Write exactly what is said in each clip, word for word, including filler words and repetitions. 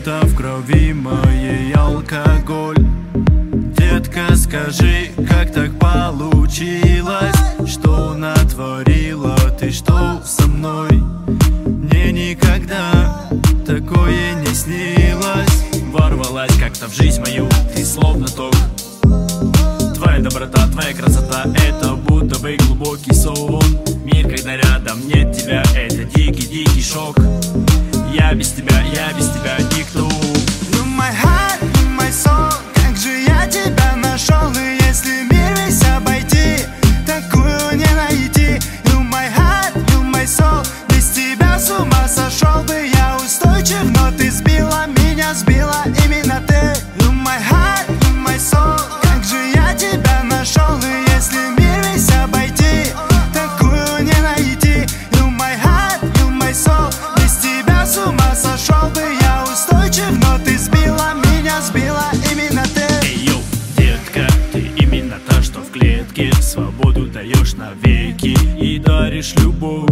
будто в крови моей алкоголь. Детка, скажи, как так получилось, что натворила ты, что со мной? Мне никогда такое не снилось. Ворвалась как-то в жизнь мою, ты словно ток. Твоя доброта, твоя красота, это будто бы глубокий сон. Мир, когда рядом нет тебя, это дикий-дикий шок. Я без тебя, я без тебя никто. You my heart, you my soul, как же я тебя нашел. И если мир весь обойти, такую не найти. You my heart, you my soul, без тебя с ума сошел бы я. Устойчив, но ты сбила меня, сбила именно ты. You my heart, you my soul, как же я тебя нашел. И если мир весь обойти, такую не найти. You my heart, you my soul, без тебя с ума сошел бы я. Устойчив, но ты сбила меня, сбила именно ты. Эй, йоу, детка, ты именно та, что в клетке. Свободу даешь навеки и даришь любовь.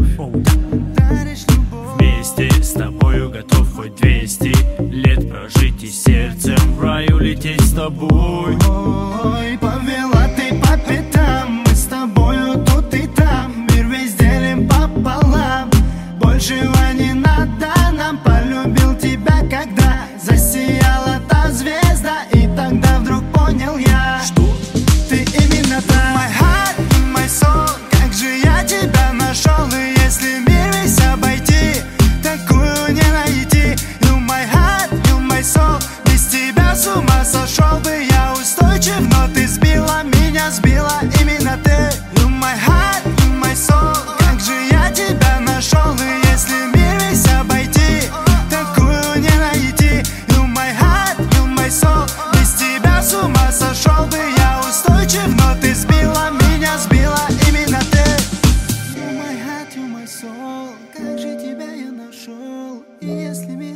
Вместе с тобою готов хоть двести лет прожить и сердцем в рай улететь с тобой. Ой, повела ты по пятам, мы с тобою тут и там. Мир весь делим пополам, большего не надо нам. Полюбил тебя, когда засияла та звезда, и тогда вдруг понял я, Что? ты именно та. My heart, my soul, как же я тебя нашел. И если мир весь обойти, такую не найти. You my heart, you my soul, без тебя с ума сошел бы я. Устойчив, но ты сбила меня, сбила именно ты. You my heart, you my soul, как же я тебя нашел. И если мир весь обойти, такую не найти. You my heart, you my soul, без тебя с ума сошел бы я. Устойчив, но ты сбила меня, сбила именно ты. You my heart, you my soul, как же тебя я нашел. И если мир